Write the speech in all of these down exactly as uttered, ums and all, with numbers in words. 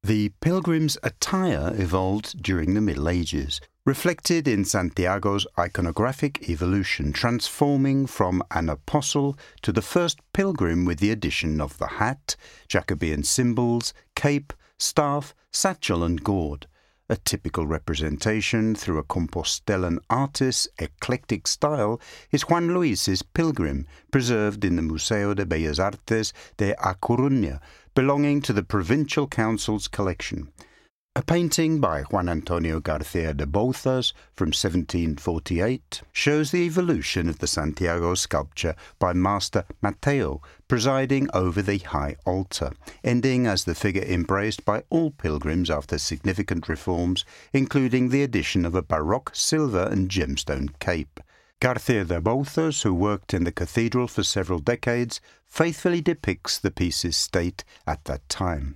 The pilgrim's attire evolved during the Middle Ages, reflected in Santiago's iconographic evolution, transforming from an apostle to the first pilgrim with the addition of the hat, Jacobean symbols, cape, staff, satchel and gourd. A typical representation through a Compostelan artist's eclectic style is Juan Luis's Pilgrim, preserved in the Museo de Bellas Artes de A Coruña, belonging to the Provincial Council's collection. A painting by Juan Antonio García de Bouzas from seventeen forty-eight shows the evolution of the Santiago sculpture by Master Mateo, presiding over the high altar, ending as the figure embraced by all pilgrims after significant reforms, including the addition of a Baroque silver and gemstone cape. García de Bouzas, who worked in the cathedral for several decades, faithfully depicts the piece's state at that time.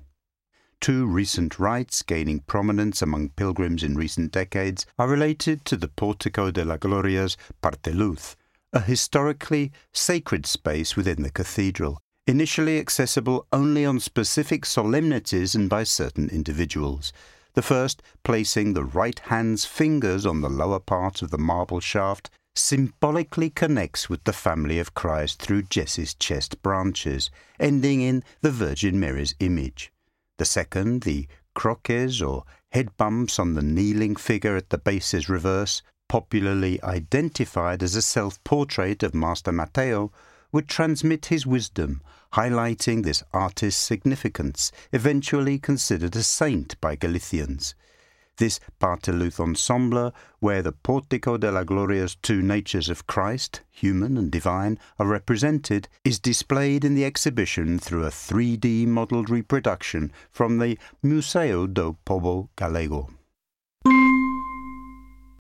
Two recent rites gaining prominence among pilgrims in recent decades are related to the Portico de la Gloria's Parteluz, a historically sacred space within the cathedral, initially accessible only on specific solemnities and by certain individuals. The first, placing the right hand's fingers on the lower part of the marble shaft, symbolically connects with the family of Christ through Jesse's chest branches, ending in the Virgin Mary's image. The second, the croques or head bumps on the kneeling figure at the base's reverse, popularly identified as a self-portrait of Master Mateo, would transmit his wisdom, highlighting this artist's significance, eventually considered a saint by Galicians. This Parteluz ensemble, where the Portico de la Gloria's two natures of Christ, human and divine, are represented, is displayed in the exhibition through a three D modelled reproduction from the Museu do Povo Galego.